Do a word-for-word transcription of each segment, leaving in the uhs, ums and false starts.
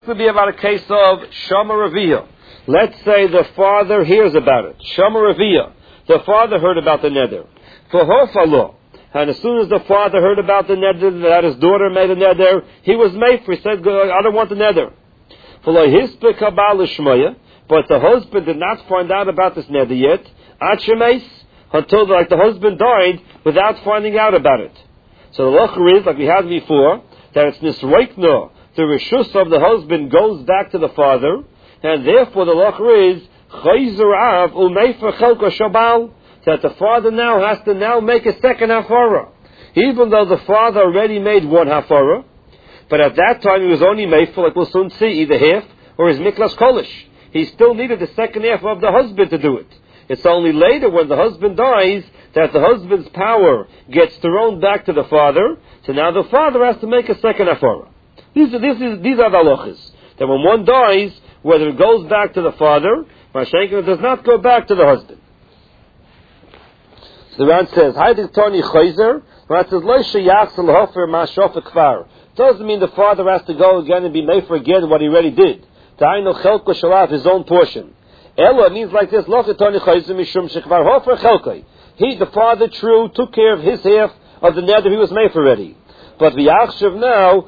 to be about a case of Shama Raviyah. Let's say the father hears about it. Shama Raviyah. The father heard about the neder. For Hofalo. And as soon as the father heard about the neder, that his daughter made a neder, he was made for. He said, I don't want the neder. For Hispe Kabal Shmoya. But the husband did not find out about this neder yet. Achemes. Until like the husband died without finding out about it. So the locher is, like we had before, that it's nisroikno. The reshus of the husband goes back to the father, and therefore the locher is chayzer av umeifer chelko shabal, that the father now has to now make a second hafara, even though the father already made one hafara, but at that time he was only made for, like we'll soon see, either half or his miklas kolish. He still needed the second half of the husband to do it. It's only later when the husband dies that the husband's power gets thrown back to the father, so now the father has to make a second hafara. These are, this is, these are the halachas. That when one dies, whether it goes back to the father, Mashenka does not go back to the husband. So the Ran says, Haydik Tony Chayzer, the Ran says, Lo sheyach l'hofer ma'ashofa kvar. Doesn't mean the father has to go again and be made for again what he already did. Ta'ayno chelko shalav, his own portion. Ella means like this, Lo Tony Chayzer mishum shekvar hofer chelkoi. He, the father, true, took care of his half of the neder he was made for already. But the Yachshav now,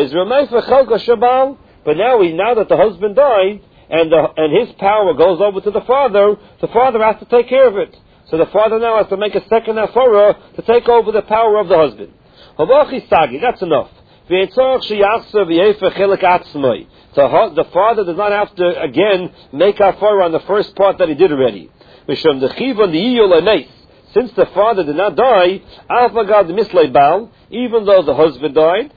but now he, now that the husband died, and the, and his power goes over to the father, the father has to take care of it. So the father now has to make a second hafara to take over the power of the husband. That's enough. The, the father does not have to, again, make hafara on the first part that he did already. Since the father did not die, even though the husband died,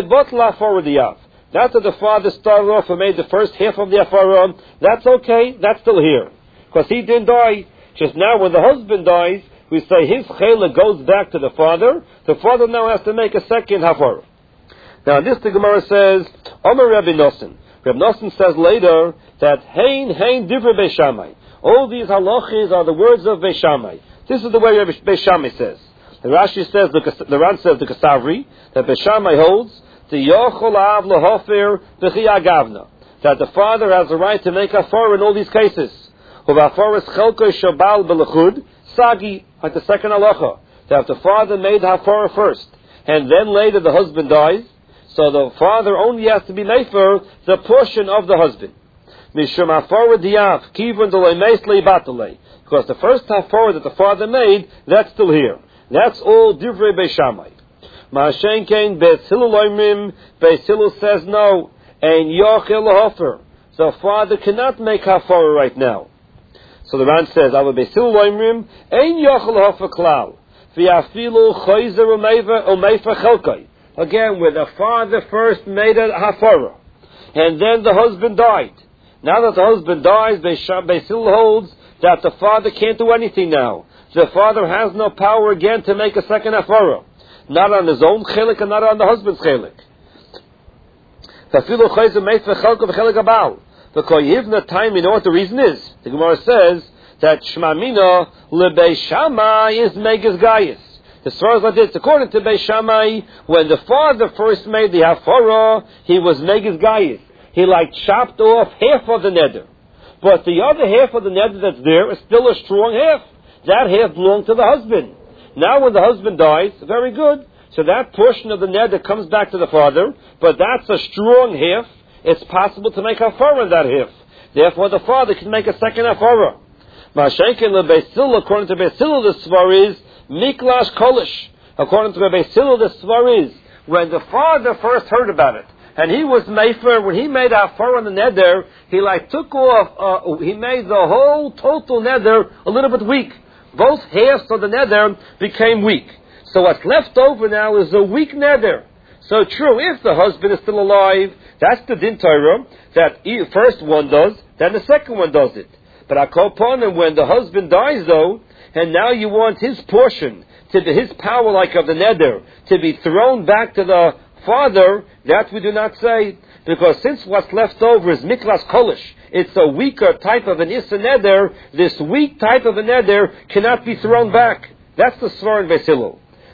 not that the father started off and made the first half of the afara, that's okay, that's still here. Because he didn't die. Just now when the husband dies, we say his chela goes back to the father, the father now has to make a second hafara. Now this the Gemara says, Omer Rabbi Nosson. Rabbi Nosson says later that, Hein, Hein, Divrei Beis Shammai. All these halachas are the words of Beis Shammai. This is the way Rabbi Beis Shammai says. The Rashi says, the, the Ran says, the Kasavri, that Beis Shammai holds, the Yochol Av Lahofer B'chiyah Gavna, that the father has the right to make hafara in all these cases. Uvaforis Chelko Shabal B'lechud, Sagi, like the second halacha, that the father made hafara first, and then later the husband dies, so the father only has to be made for the portion of the husband. Mishum hafara diyav, kivun d'loi meis le'batalei. Because the first hafara that the father made, that's still here. That's all divrei Beis Shammai. Ma'ashen kein Beis Hillel oimrim, Beis Hillel says no, and yochel lahofer. So father cannot make hafara right now. So the Ran says, Ava Beis Hillel oimrim, ein yochel lahofer klal, v'afilu choyzer umeifer chelkai. Again, where the father first made a hafara, and then the husband died. Now that the husband dies, Beis Hillel holds that the father can't do anything now. The father has no power again to make a second hafara. Not on his own chelik and not on the husband's chelik. The time, you know what the reason is? The Gemara says that Shmamina leBeis Shammai is Megas Gaius. As far as I did, according to Beis Shammai, when the father first made the hafara, he was Megas Gaius. He like chopped off half of the neder. But the other half of the neder that's there is still a strong half. That half belonged to the husband. Now when the husband dies, very good. So that portion of the neder comes back to the father, but that's a strong half. It's possible to make hafara in that half. Therefore the father can make a second hafara. Ma'ashenken leBeis Hillel, according to Beis Hillel, the svar is miklash kolish. According to Beis Hillel, the svar is when the father first heard about it, and he was mefer, when he made hafara on the neder, he like took off, uh, he made the whole total neder a little bit weak. Both halves of the neder became weak. So what's left over now is a weak neder. So true, if the husband is still alive, that's the din Torah, that the first one does, then the second one does it. But I call upon him when the husband dies though, and now you want his portion, to be his power like of the neder, to be thrown back to the father, that we do not say, because since what's left over is miklas kolish, it's a weaker type of an issa neder, this weak type of a neder cannot be thrown back. That's the svar in Beis Hillel.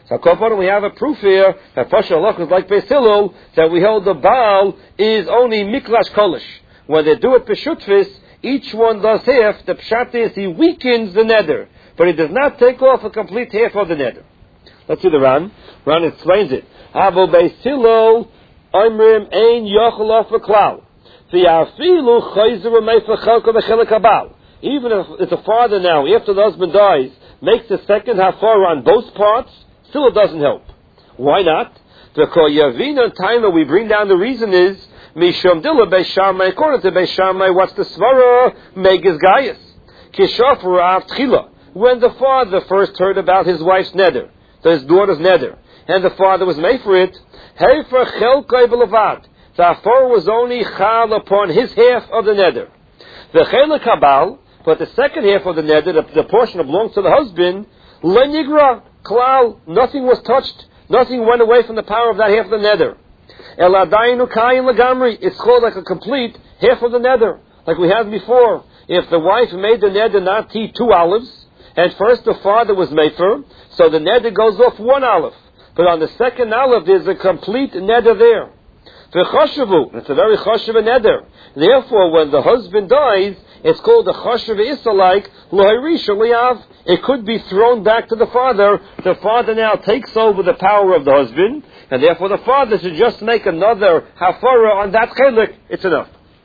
So Kopan, we have a proof here that Pasha Allah is like Beis Hillel, that we held the Baal is only Miklash Kolish. When they do it Peshutvis, each one does half. The Pshat is he weakens the neder, but he does not take off a complete half of the neder. Let's see the Ran. Ran explains it. Avo Beis Hillel, Oimrim Ein Yochel Off Klal. V'yafilu Chayzer Meifa Chelka V'Chelik Habal. Even if it's a father now, after the husband dies, makes the second hafara on both parts, still it doesn't help. Why not? Because Yavina time that we bring down the reason is Mishum Dilla Beis Shammai. According to Beis Shammai, what's the svara? Megas Gaius. Kishof Rav Tchila. When the father first heard about his wife's neder, his daughter's neder, and the father was made for it, Heifer Chelkai B'Levad. The hafara was only chal upon his half of the neder. The Chelik Habal, but the second half of the neder, the, the portion that belongs to the husband, Lenigra. Klal, nothing was touched, nothing went away from the power of that half of the neder. Eladainu kayin lagamri, it's called like a complete half of the neder, like we had before. If the wife made the neder not tea two olives, and first the father was mefer, so the neder goes off one olive. But on the second olive, there's a complete neder there. V'choshevu, it's a very choshev neder. Therefore, when the husband dies, it's called a choshev issa like lohirisha liav. It could be thrown back to the father. The father now takes over the power of the husband, and therefore the father should just make another hafara on that chelik. It's enough.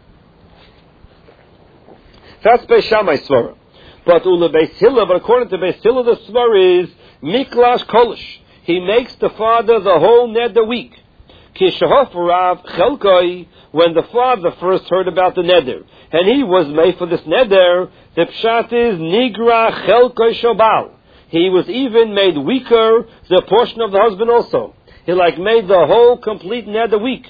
That's Beis Shammai svara. But ula Beis Hillel, but according to Beis Hillel, the svara is miklash kolish. He makes the father the whole neder week. Kishahof Rav Chelkoi, when the father first heard about the neder, and he was made for this neder, the pshat is Nigra Chelkoi Shobal. He was even made weaker, the portion of the husband also. He like made the whole complete neder weak.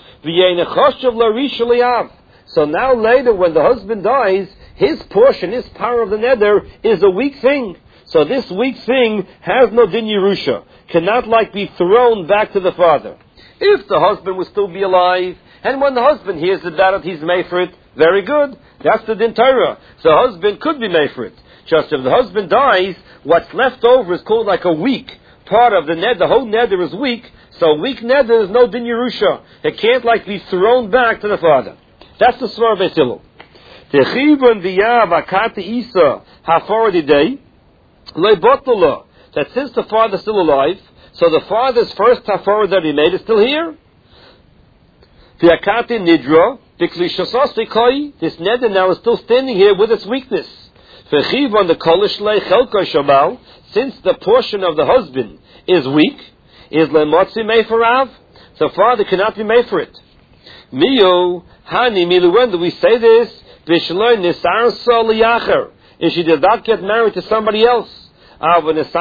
So now later when the husband dies, his portion, his power of the neder is a weak thing. So this weak thing has no din Yerusha, cannot like be thrown back to the father. If the husband will still be alive, and when the husband hears about it, he's made for it, very good. That's the din Torah. So the husband could be made for it. Just if the husband dies, what's left over is called like a weak part of the neder. The whole neder is weak, so weak neder is no din Yerusha. It can't like be thrown back to the father. That's the svar of Beis Hillel. Techivon v'yav akati isa hafara day leibotula. That since the father is still alive, so the father's first hafara that he made is still here. The akati nidra, this neder now is still standing here with its weakness. On the kolish lechelko shabal, since the portion of the husband is weak, is lemotzi made for Rav, the father cannot be made for it. Miyo hani milu. When do we say this? V'shloi nisar so liyacher, if she did not get married to somebody else. Let's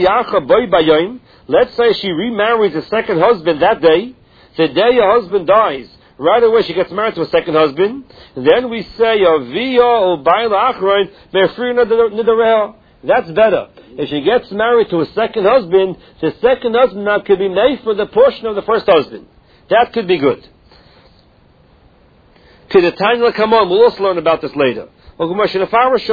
say she remarries a second husband that day. The day her husband dies, right away she gets married to a second husband. And then we say, that's better. If she gets married to a second husband, the second husband now could be made for the portion of the first husband. That could be good. To the time will come on, we'll also learn about this later. We'll learn this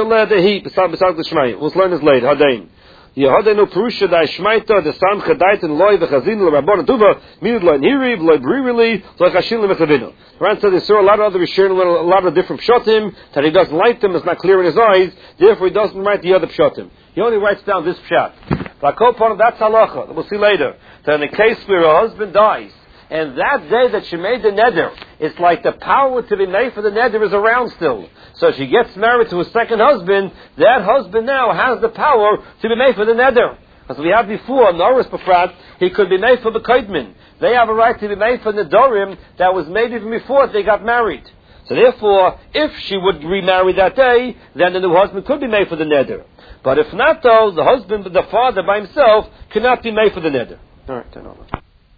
later. Hadain. Yehadenu Purusha da Ishmaita, the Sam Chadait and Loi, the Chazin, the Rabbon and Tuva, Minid Loi Hiriv, Loi Bririli, Loi Chashin Lemechavinu. Ran said there are a lot of other Rishon, a lot of different Pshatim, that he doesn't like them, it's not clear in his eyes, therefore he doesn't write the other Pshatim. He only writes down this Pshat. That's halacha, we'll see later. That in a case where a husband dies, and that day that she made the neder, it's like the power to be made for the neder is around still. So she gets married to a second husband, that husband now has the power to be made for the neder. As we had before, Norris Befrat, he could be made for the Koidmin. They have a right to be made for the Nedorim that was made even before they got married. So therefore, if she would remarry that day, then the new husband could be made for the neder. But if not though, the husband, the father by himself, cannot be made for the neder. Alright, turn over.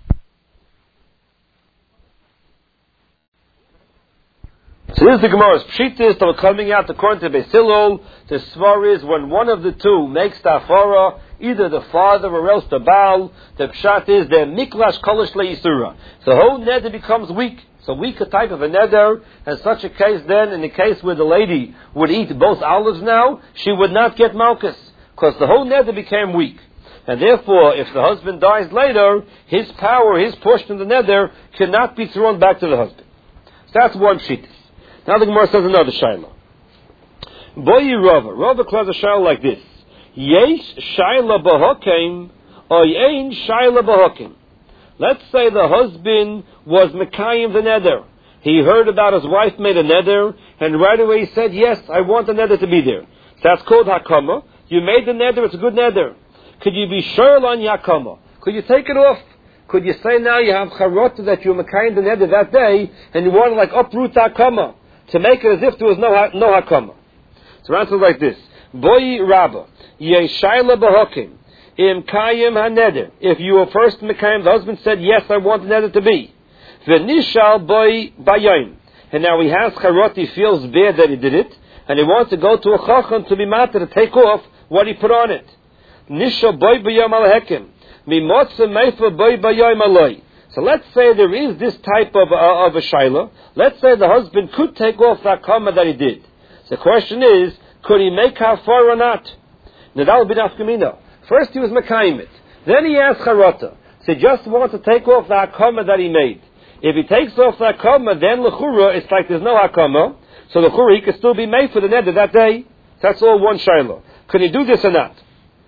So this is the Gemara's Pshitis that we're coming out according to Beis Hillel. The svar is when one of the two makes the hafara, either the father or else the Baal, the Pshat is the Miklash Kolish Le'isura. The whole neder becomes weak. So weaker type of a neder, and such a case then, in the case where the lady would eat both olives now, she would not get malchus, because the whole neder became weak. And therefore, if the husband dies later, his power, his portion of the neder, cannot be thrown back to the husband. So that's one shittis. Now the Gemara says another shayla. Boyi Rava. Rava closes a shayla like this. Yesh shayla b'hokim, or yein shayla b'hokim. Let's say the husband was mekayim the neder. He heard about his wife made a neder, and right away he said, yes, I want the neder to be there. So that's called hakama. You made the neder, it's a good neder. Could you be sure on yakama? Could you take it off? Could you say now you have charota that you were mekayim the neder that day, and you want to like uproot the hakama, to make it as if there was no, ha- no hakama? So answer like this. Boyi Rabba. Yeshayla b'hokim. Im kayim ha-neder. If you were first mekayim, the husband said, yes, I want the neder to be. V'nishal boy bayayim. And now he has charot, he feels bad that he did it, and he wants to go to a chacham to be matter, to take off what he put on it. Nishal boy bayayim al-hekim. Mimotza meifa boy bayayim aloi. So let's say there is this type of, uh, of a shayla. Let's say the husband could take off that kama that he did. So the question is, could he make hafar or not? Now that would be nafkamina. First he was mekayim it. Then he asked charota. So he just wants to take off the hakama that he made. If he takes off the hakama, then l'chura, it's like there's no hakama. So l'chura, he could still be made for the neder that day. That's all one shayla. Could he do this or not?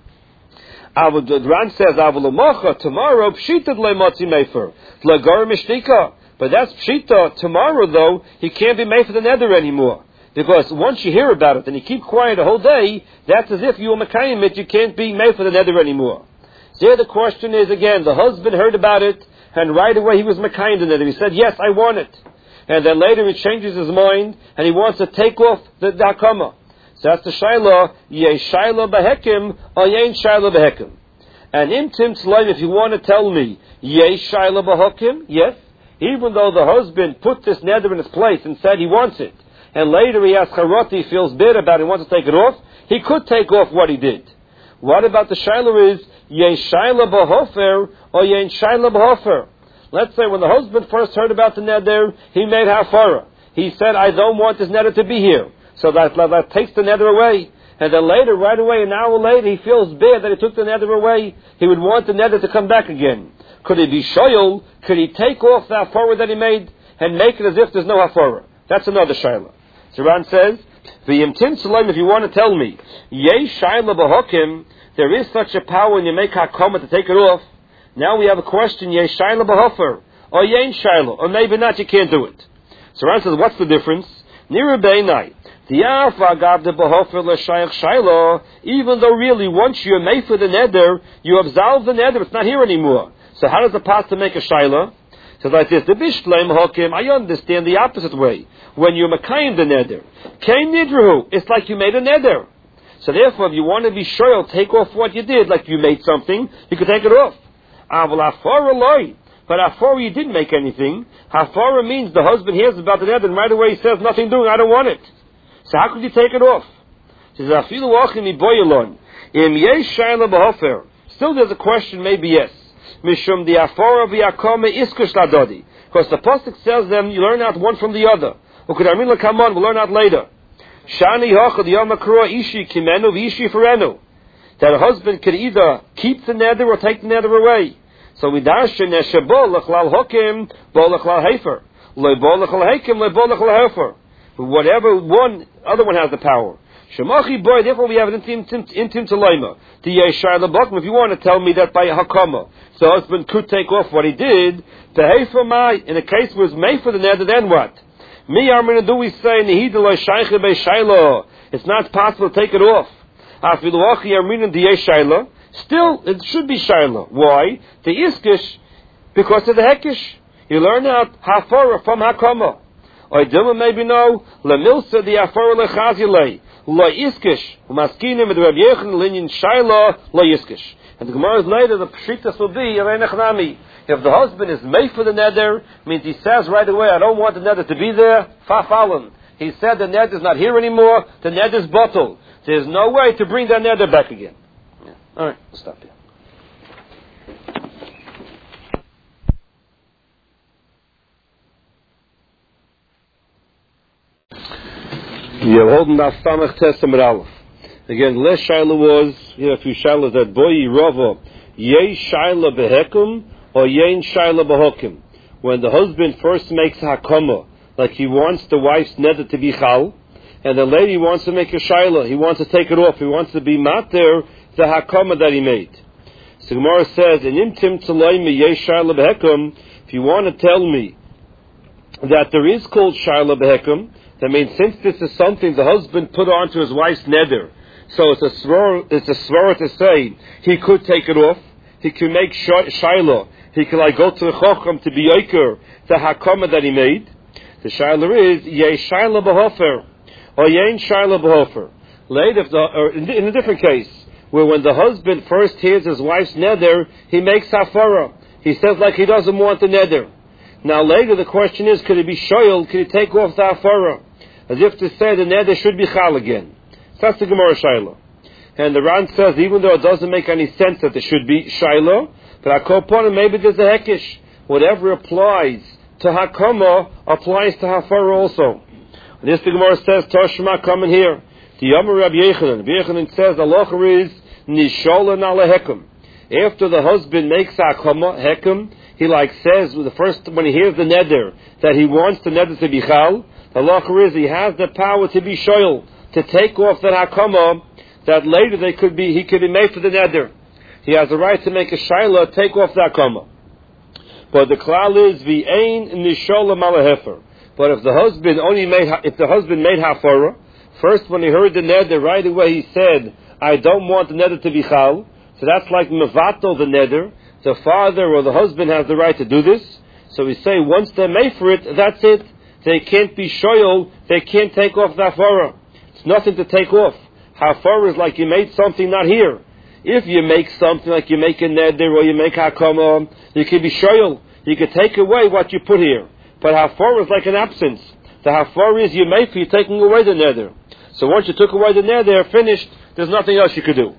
The Ran says, tomorrow, pshita d'leimotzi mefer. L'gar mishtika. But that's pshita. Tomorrow, though, he can't be made for the neder anymore. Because once you hear about it and you keep quiet the whole day, that's as if you were mekayim it, you can't be made for the neder anymore. So here the question is, again, the husband heard about it, and right away he was mekayim the neder. He said, yes, I want it. And then later he changes his mind, and he wants to take off the, the hakama. So that's the shayla, ye shayla behekim, or yein shayla behekim. And in Tim Tzlaim, if you want to tell me, ye shayla behekim, yes, even though the husband put this neder in its place and said he wants it, and later he has charot, he feels bad about it, he wants to take it off, he could take off what he did. What about the shayla is, ye shayla b'hofer, or ye shayla b'hofer? Let's say when the husband first heard about the neder, he made hafara. He said, I don't want this neder to be here. So that, that, that takes the neder away. And then later, right away, an hour later, he feels bad that he took the neder away. He would want the neder to come back again. Could he be shoyal? Could he take off the hafara that he made and make it as if there's no hafara? That's another shayla. So Ran says, V'yimtin Salam, if you want to tell me, Yei shayla b'hokim, there is such a power when you make hakama to take it off. Now we have a question, Yei shayla b'hofer, or Yein shayla, or maybe not, you can't do it. So Ran says, what's the difference? Nira beinai, Diafa gav the b'hofer l'shayach shayla, even though really once you're made for the neder, you absolve the neder, it's not here anymore. So how does the pastor make a shayla? So like this, the bishleim hokim, I understand the opposite way. When you're makayim the neder, kain nidru, it's like you made a neder. So therefore, if you want to be sure, take off what you did, like you made something, you can take it off. Aval hafara loy, but hafara you didn't make anything. Hafara means the husband hears about the neder, and right away he says, nothing doing, I don't want it. So how could you take it off? He says, afilu achim iboyelon, im yesh shayla b'hofer. Still there's a question, maybe yes. Mishum di afara v'yakome iskush ladodi. Because the pasuk tells them, you learn out one from the other. Ukadamin l'kamon, we'll learn out later. Shani hachad yom akroa ishi kimenu v'ishi ferenu. That a husband could either keep the neder or take the neder away. So we dash neshabo l'chlal hokim, bo l'chlal hefer. Le'bo l'chlal hekim, le'bo l'chlal hefer. Whatever one, other one has the power. Shemachi boy, therefore we have an intim intim telaima. The yeshar lebakim. If you want to tell me that by hakama, the husband could take off what he did, the hefer my, in a case where it's made for the neder, then what? Me armin do we say nehidaloi shayche be shayla? It's not possible to take it off. Afiluachi armin the yeshayla. Still, it should be shayla. Why? The iskish, because of the hekish. You learn out hafara from hakama. Or Dilma maybe no, la milsa the hafara lechazilei. La iskish, umaskinim with Rabbi Yechon linyan shayla la iskish. And the Gemara's later, the pshitas will be nami. If the husband is made for the neder, means he says right away, I don't want the neder to be there. Fafalon. He said the neder is not here anymore. The neder is bottled. There's no way to bring that neder back again. Yeah. All right, we'll stop here. You're holding that stomach test Aleph. Again, less Shaila was, you know, a few Shailas that Boyi Rava Yei Shaila Behekum or Yein Shaila Behokim. When the husband first makes Hakama, like he wants the wife's neder to be Chal, and the lady wants to make a Shaila, he wants to take it off, he wants to be Mater, the Hakama that he made. So Gemara says, in Imtim Tzalayim Yei Shaila Behekum, if you want to tell me that there is called Shaila Behekum, that means since this is something the husband put onto his wife's neder, so it's a svara, it's a svara to say he could take it off, he could make Shaila, he could like go to the Chocham to be Yoker, the Hakama that he made. The Shaila is Yei Shaila Behofer or Yein Shaila Behofer. Later, if the, or in, in a different case, where when the husband first hears his wife's neder, he makes hafara. He says like he doesn't want the neder. Now later the question is, could he be shoyal? Could he take off the hafara? As if to say the neder should be chal again. So that's the Gemara Shaila. And the Ran says, even though it doesn't make any sense that there should be Shaila, but I call upon him, maybe there's a hekish. Whatever applies to Hakama applies to Hafara also. And this the Gemara says, Toshma coming here. The Yomar Rabbi Yechanan. Rabbi Yechanan says, Allah is Nisholan ala Hekum. After the husband makes Hakama, Hekum, he like says, the first, when he hears the neder, that he wants the neder to be Chal, Allah is, he has the power to be Shoyal, to take off that Hakama, that later they could be, he could be made for the neder. He has the right to make a Shaila, take off that Hakama. But the klal is v'ein nisholam ala hefer. But if the husband only made, if the husband made hafara, first when he heard the neder, right away he said, I don't want the neder to be chal. So that's like mevato the neder. The father or the husband has the right to do this. So we say once they're made for it, that's it. They can't be shoyal. They can't take off the hafara. It's nothing to take off. Hafara is like you made something not here. If you make something like you make a neder or you make hakama, you can be shoyal. You can take away what you put here. But hafar is like an absence. The hafar is you make for you taking away the neder. So once you took away the neder, finished, there's nothing else you could do.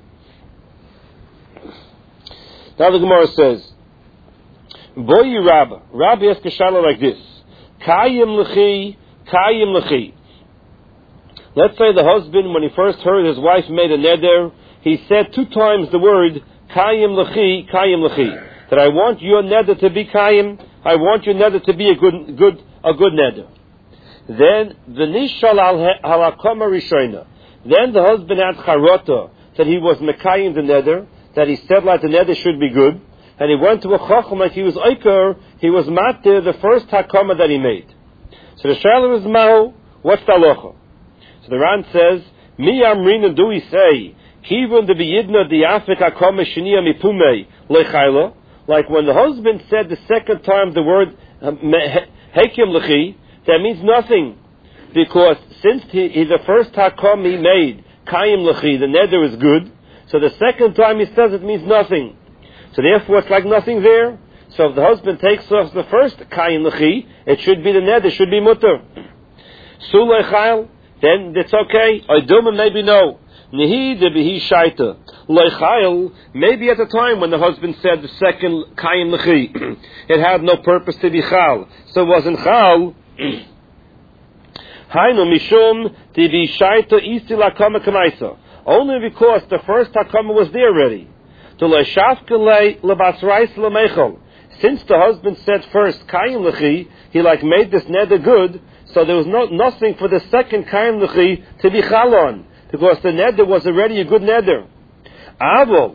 Now the Gemara says, Boyi Rabba. Rabbi asks a shala like this. Kayim l'chi, kayim l'chi. Let's say the husband, when he first heard his wife made a neder, he said two times the word kayim l'chi, kayim l'chi. That I want your neder to be kayim, I want your neder to be a good, good, a good neder. Then the nishal al hakama rishona. Then the husband had charota that he was mekayim the neder, that he said like the neder should be good, and he went to a chacham like he was oiker, he was matir the first hakama that he made. So the shaila is mahu, what's the halacha? So the Ran says, mi amrina do we say, kivun de biyidna di afik hakama sheniya mipumei lechayla. Like when the husband said the second time the word hekim lechi, that means nothing, because since he, he the first hakam he made kayim lechi, the neder is good. So the second time he says it means nothing. So therefore it's like nothing there. So if the husband takes off the first kayim lechi, it should be the neder, should be mutter. Sulei chayil, then it's okay. Oidum maybe no. Nihi de bihi shaita. Leichayil, maybe at the time when the husband said the second kayim lechi, it had no purpose to be chal, so it wasn't chal. Hainu mishum de bihi shaita isi lakama kamaisa. Only because the first hakama was there already. To leishafkelei lebasrais lemechol. Since the husband said first kayim lechi, he like made this neder good, so there was no nothing for the second kayim lechi to be chal on, because the neder was already a good neder. Avol,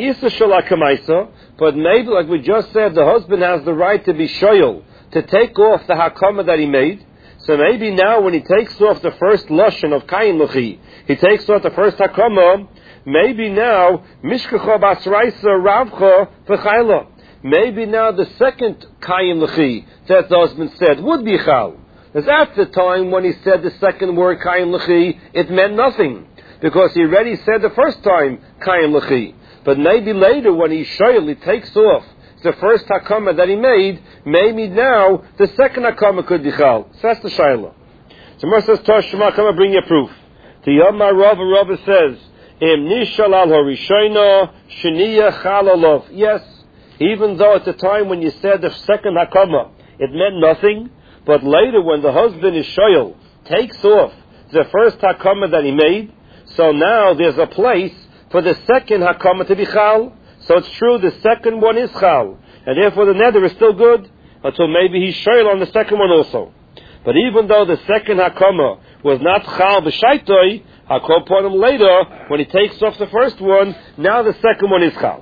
but maybe, like we just said, the husband has the right to be shoyal, to take off the hakama that he made. So maybe now when he takes off the first lashon of kayin lechi, he takes off the first hakama, maybe now, mishkacha basraisa ravcha v'chayla. Maybe now the second kayin lechi that the husband said would be chal. Because at the time when he said the second word kayin lechi, it meant nothing, because he already said the first time kayim lechi. But maybe later when he shoyal, he takes off the first hakama that he made, maybe now the second hakama could be chal. So that's the shayla. So Mer says, Toshma, come and bring your proof. The Yomar Rava Rava says, Im nishal al harishayna sheniya chal alav. Yes, even though at the time when you said the second hakama, it meant nothing, but later when the husband is shoyal, takes off the first hakama that he made, so now there's a place for the second hakama to be chal. So it's true the second one is chal, and therefore the neder is still good, until maybe he's shoyl on the second one also. But even though the second hakama was not chal b'shaitoi, hakol upon him later, when he takes off the first one, now the second one is chal.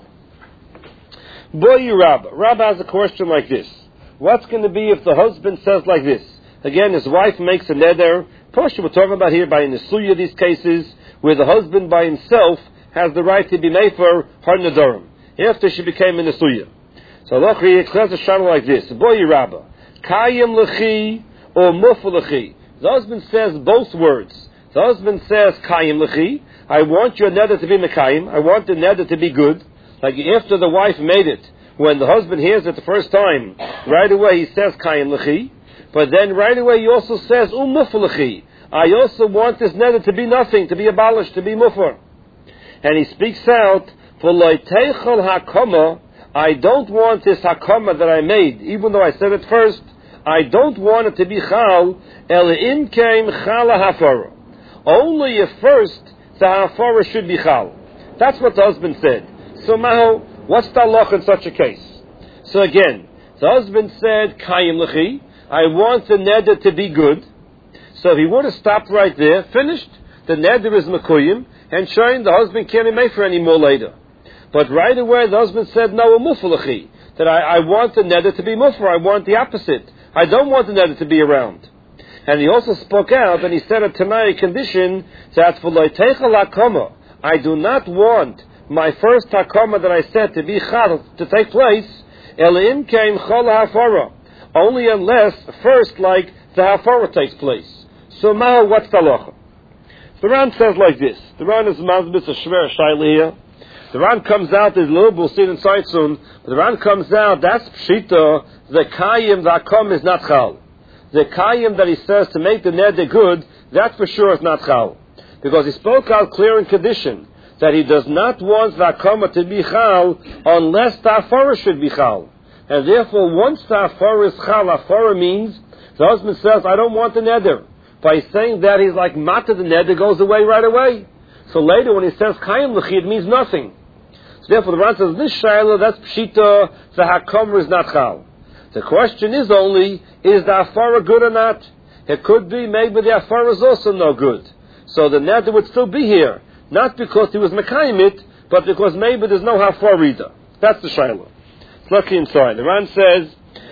Boy Rabba. Rabba has a question like this. What's going to be if the husband says like this? Again, his wife makes a neder. Posha, we're talking about here by Nesuya, these cases, where the husband by himself has the right to be made for her nedarim, after she became a Nesuya. So Lochri explains a shana like this. Boy Rabba. Kayim lechi or mufu lechi. The husband says both words. The husband says kayim lechi. I want your neder to be mekayim. I want the neder to be good. Like after the wife made it, when the husband hears it the first time, right away he says kayim lechi. But then right away he also says um mufu lechi. I also want this neder to be nothing, to be abolished, to be mufar. And he speaks out for loiteichel hakama. I don't want this hakama that I made, even though I said it first. I don't want it to be chal, el in came chala hafara. Only if first the hafara should be chal. That's what the husband said. So Maho, what's the halach in such a case? So again, the husband said, kayim lechi, I want the neder to be good. So if he would have stopped right there, finished, the neder is mekuyim, and showing the husband can't be made for any more later. But right away the husband said, no, mufu lechi, that I, I want the neder to be mufar, I want the opposite. I don't want the neder to be around. And he also spoke out, and he said a Tanai condition, that for loiteichel hakama, I do not want my first hakama that I said to be chal, to take place, elim came chol hafara, only unless first, like, the hafara takes place. So now, what's the halacha? The Ran says like this. The Ran is mazbis a shver shaila here. The Ran comes out, there's a little, we'll see it inside soon, but the Ran comes out, that's pshita, the kayim, the hakam is not chal. The kayim that he says to make the neder good, that for sure is not chal. Because he spoke out clear and condition, that he does not want the hakama to be chal, unless the hafara should be chal. And therefore, once the hafara is chal, hafara means, the husband says, I don't want the neder. By saying that, he's like, mata, the neder goes away right away. So later, when he says kayim lechi, it means nothing. So therefore, the Ran says, this shayla, that's pshita, the hakama is not chal. The question is only, is the hafara good or not? It could be, maybe the hafara is also no good. So the neder would still be here. Not because he was mekayim it, but because maybe there's no hafara either. That's the shayla. Let's look inside. The Ran says,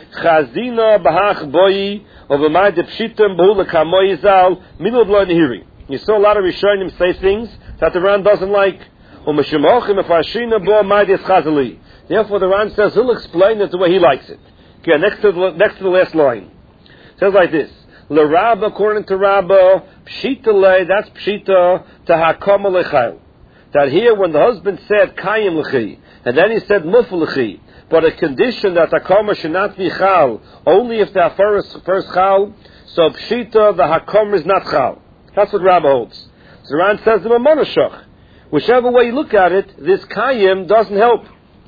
Chazina b'hach boyi, ov'amai de pshitim b'hu l'kamoyi zal, minu b'lo nehiri. You saw a lot of Rishonim say things that the Ran doesn't like. Therefore, the Ran says he'll explain it the way he likes it. Okay, next to the, next to the last line. It says like this. L'Rabba, according to Rabba, pshita le, that's pshita, to hakama lechayl. That here, when the husband said kayim lechi, and then he said mufu lechi, but a condition that hakama should not be chal, only if the hafar is first chal, so pshita, the hakama is not chal. That's what Rabba holds. So Ran says the Mamonashach. Whichever way you look at it, this kayim doesn't help.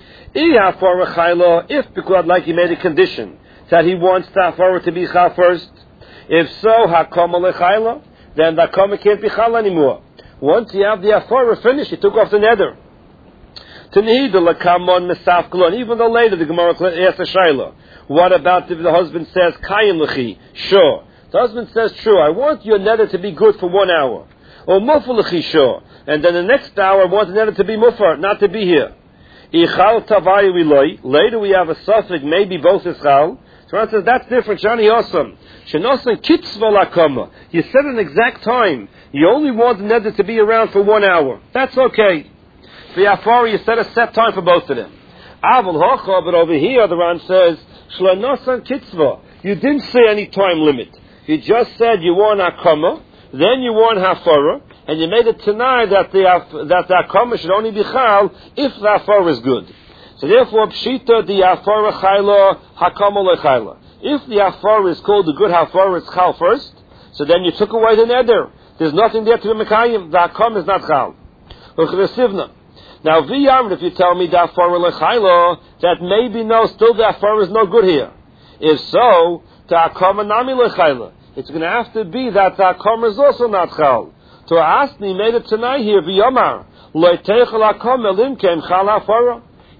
If, because like he made a condition, that he wants the hafara to be chal first, if so, hakama lechayla, then the hakama can't be chal anymore. Once you have the hafara finished, he took off the neder. Tanihida lakamon mesaf kolon. Even though later the Gemara asks a shayla, what about if the husband says kayim lechi? Sure. The husband says, sure, I want your neder to be good for one hour. Or mufu lechi, sure. And then the next hour, I want the neder to be mufar, not to be here. Ichal tavayu iloi. Later we have a suffix, maybe both is chal. So Ran says, that's different. Shani Osam. Shenosan kitzva lakama. You said an exact time. You only want the neder to be around for one hour. That's okay. For Yafari, you set a set time for both of them. Aval hocha, but over here, the Ran says, Shlonosan kitzva. You didn't say any time limit. You just said you want hakama, then you want hafara, and you made it tonight that the that the hakama should only be chal if the hafara is good. So therefore, pshita the hafara chayla, hakama lechayla. If the hafara is called the good hafara, it's chal first. So then you took away the neder. There's nothing there to be mekayim. The hakama is not chal. Now, v'yamr, if you tell me the hafara lechayla, that maybe no, still the hafara is no good here. If so, the hakama nami lechayla. It's going to have to be that the hakama is also not chal. To Asni made it tonight here, v'yamar, lo'iteichel hakama limkem chal hafara.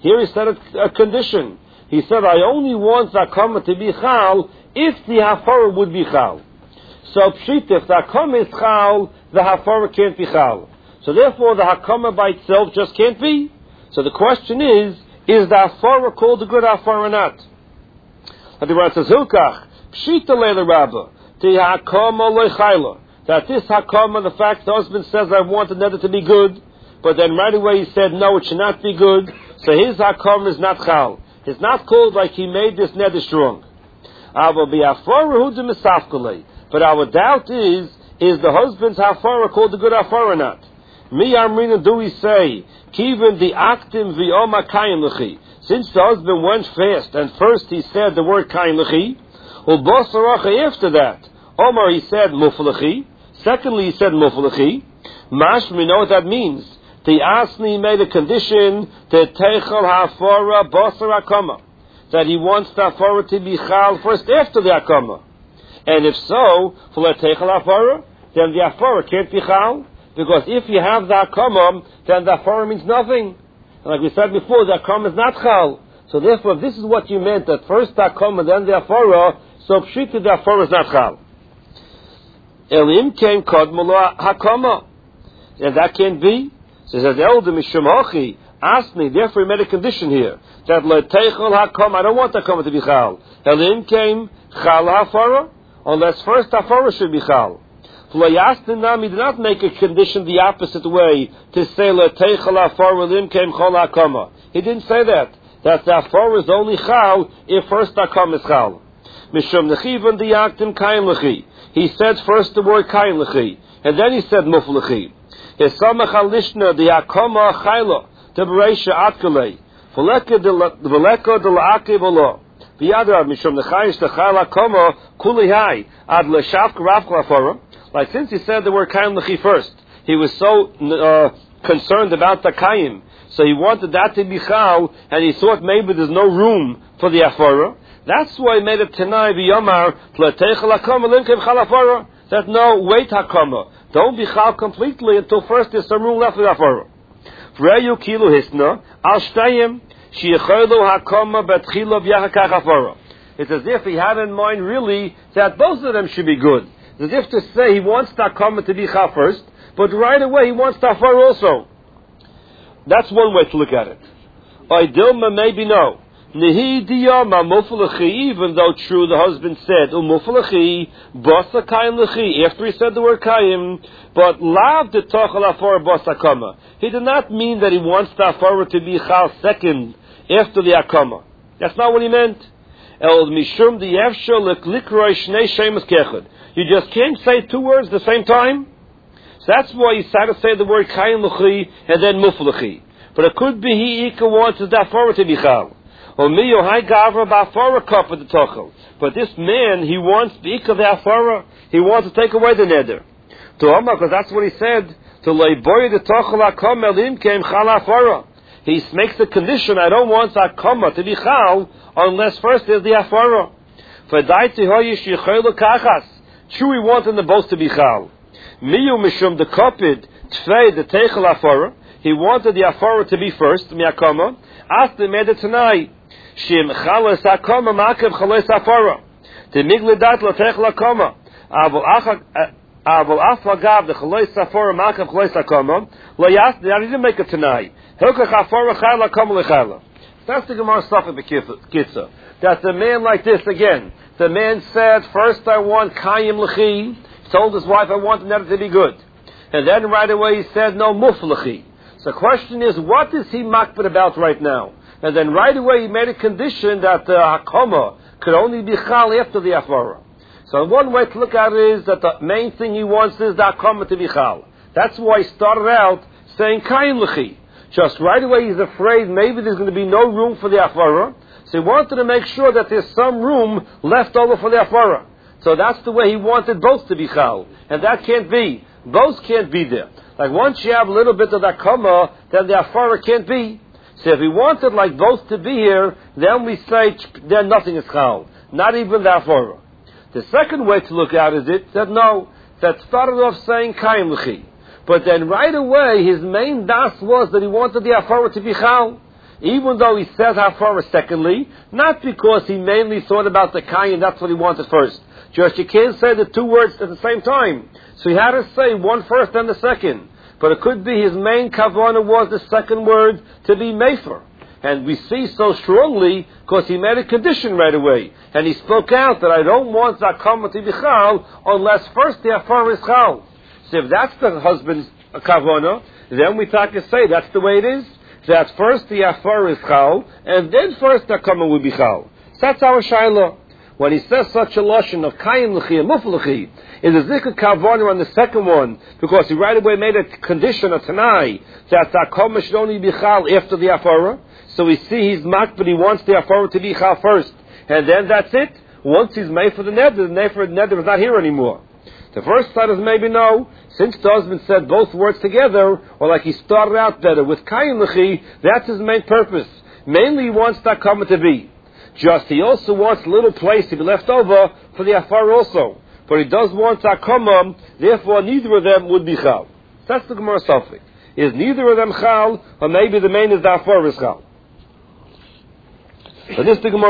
Here he said a, a condition. He said, I only want the hakama to be chal if the hafara would be chal. So pshit, if the hakama is chal, the hafara can't be chal. So therefore the hakama by itself just can't be. So the question is, is the hafara called a good hafara or not? And the Ran says, Hilkach, pshita leila rabba, the hakama loichayla. That this hakama, the fact the husband says, I want the nether to be good, but then right away he said, no, it should not be good, so his hakama is not chal. It's not called like he made this nether strong. But our doubt is, is the husband's hafara called the good hafara or not? Mi amrina, do we say, kiven the aktim v'oma kayim lechi? Since the husband went fast, and first he said the word kayim lechi, ubosaracha after that, Omar he said muflechi, secondly he said muflechi, mash, we know what that means. The asni made a condition to teichel hafara basar hakama, that he wants the hafara to be chal first after the hakama. And if so, for the teichel hafara, then the hafara can't be chal, because if you have the hakama, then the hafara means nothing. And like we said before, the hakama is not chal. So therefore, if this is what you meant, that first the hakama, then the hafara, so pshita the hafara is not chal. Elim came kodmula hakama, and that can't be. So he says, Elder Mishum Hochi, ask me, therefore he made a condition here, that le teichel hakam, I don't want the hakama to be chal. Elim came chal hafara, unless first hafara should be chal. V'layastinam, he did not make a condition the opposite way, to say le teichel hafara, elim came chal hakama. He didn't say that. That the hafara is only chal, if first hakam is chal. Mishum nechivan diyaktim kain lechi. He said first the word kain lechi, and then he said muflechi. Hisamach alishna the hakama chayla to bereisha atkale v'leka de v'leka de la'akev olo v'yadar mishum nechayish the chayla hakama kulihai ad l'shavk rafk la'fara. Like since he said the word kain lechi first, he was so uh, concerned about the kaim, so he wanted that to be chal, and he thought maybe there's no room for the afara. That's why he made it tanai v'yamar t'leteichel hakama limkem chal afara. That no, wait hakama. Don't be chal completely until first there's some room left for the hafara. V'reyu kilu hisna al shtayim sheyichaylu hakama betchila v'yachakach hafara. It's as if he had in mind really that both of them should be good. It's as if to say he wants the hakama to be chal first, but right away he wants the hafara also. That's one way to look at it. Oidilma maybe no. Nihi diyama muflechi, even though true the husband said umuflechi basa kayim lechi after he said the word kayim, but lav de tochel afar basa kama. He did not mean that he wants the afar to be chal second after the akama. That's not what he meant. El mishum the efshel likroy shnei shemus kechad. You just can't say two words at the same time. So that's why he had to say the word kayim lechi and then muflechi. But it could be he ika wants the afar to be chal. But this man, he wants the ikka the afara. He wants to take away the neder. To Omar, because that's what he said. To leiboy the tochel hakam elim came chal afara. He makes the condition, I don't want the hakama to be chal unless first there's the afara. For daiti hoyish yichaylu kachas. True, he wanted them both to be chal. Miyu mishum the kopid tfei the teichel afara. He wanted the afara to be first, mi hakama. Asked him made it tonight. Shim chalas hakama makav chalas afara. The migledat latech lakama. Avol achak avol afagav the chalas afara makav chalas hakama. Layas. He didn't make it tonight. Hilkach afara chala kama lechala. That's the Gemara stuff in the Kitza. That's a man like this again. The man said, first I want kayim lechi. He told his wife, I want the nether to be good. And then right away he said, no muf lechi. So the question is, what is he makbid about right now? And then right away he made a condition that the hakama could only be chal after the afara. So one way to look at it is that the main thing he wants is the hakama to be chal. That's why he started out saying kain lechi. Just right away he's afraid maybe there's going to be no room for the afara. So he wanted to make sure that there's some room left over for the afara. So that's the way he wanted both to be chal. And that can't be. Both can't be there. Like once you have a little bit of that hakama, then the afara can't be. So if we wanted like both to be here, then we say then nothing is chal, not even the afara. The second way to look at it is it that no, that started off saying kayim lechi, but then right away his main das was that he wanted the afara to be chal. even though he said hafara secondly, not because he mainly thought about the kayin, that's what he wanted first. Just you can't say the two words at the same time. So he had to say one first and the second. But it could be his main kavanah was the second word to be mefer. And we see so strongly because he made a condition right away. And he spoke out that I don't want zakama to be chal unless first the afar is chal. So if that's the husband's kavanah, then we talk to say that's the way it is. That first the afar is chal, and then first the zakama will be chal. So that's our shayla. When he says such a lashon of kayim l'chi and muf l'chi, is a zikr kavanah on the second one, because he right away made a condition, a tanai, that zakama should only be chal after the afara. So we see he's mak, but he wants the afara to be chal first. And then that's it. Once he's made for the neder, the neder, neder is not here anymore. The first side is maybe no, since the husband said both words together, or like he started out better with kayim l'chi, that's his main purpose. Mainly he wants that kama to be. Just he also wants a little place to be left over for the afar also. But he does want zakama, therefore neither of them would be chal. That's the Gemara Safek. Is neither of them chal, or maybe the main is the afar is chal. So this the Gemara